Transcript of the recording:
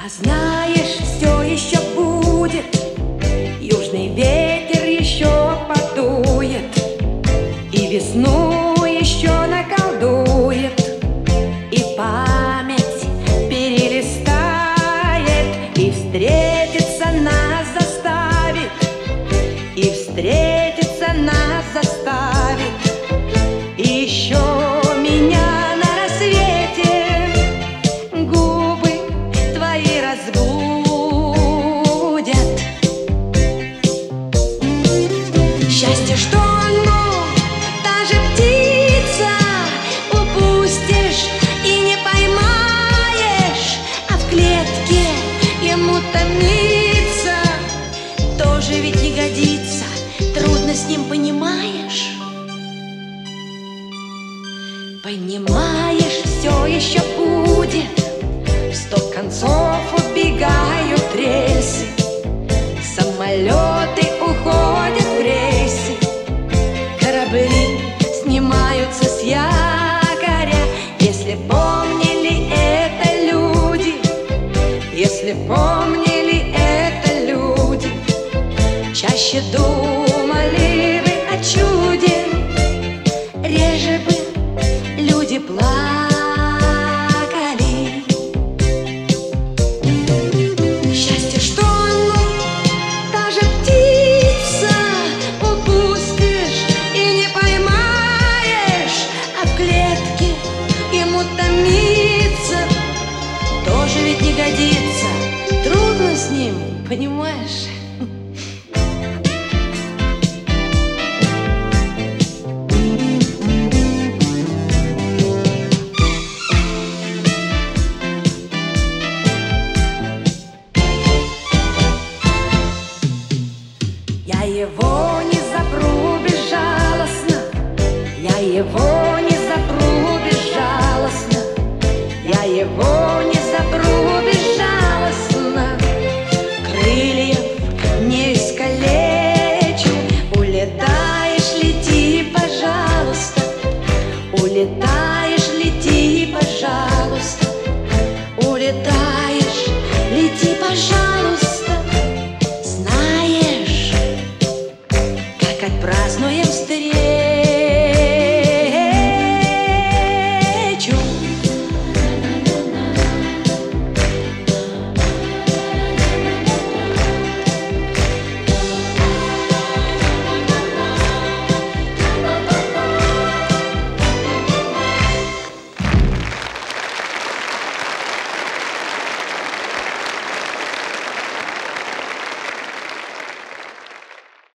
А знаешь, все еще будет, южный ветер еще подует, и весну еще наколдует, и память перелистает, и встретиться нас заставит, и встретиться нас заставит, и еще меня на рассвете губы твои разбудят. Счастье, что оно, та же птица, упустишь и не поймаешь, а в клетке ему томиться тоже ведь не годится, трудно с ним, понимаешь? Понимаешь, все еще будет, в 100 концов убегают рельсы, самолеты уходят в рейсы, корабли снимаются с якоря. Если помнили это люди, если помнили это люди, чаще думали бы о чуде, реже бы люди плакали. Счастье, что оно, та же птица, упустишь и не поймаешь, а в клетке ему томиться